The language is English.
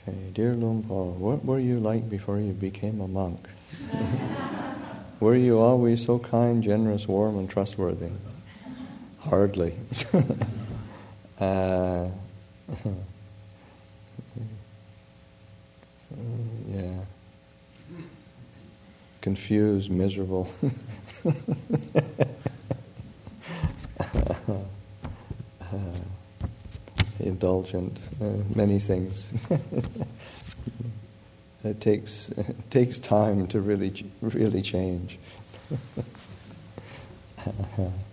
Okay, dear Lumpur, what were you like before you became a monk? Were you always so kind, generous, warm, and trustworthy? Hardly. Yeah. Confused, miserable. Indulgent, many things. It takes time to really change.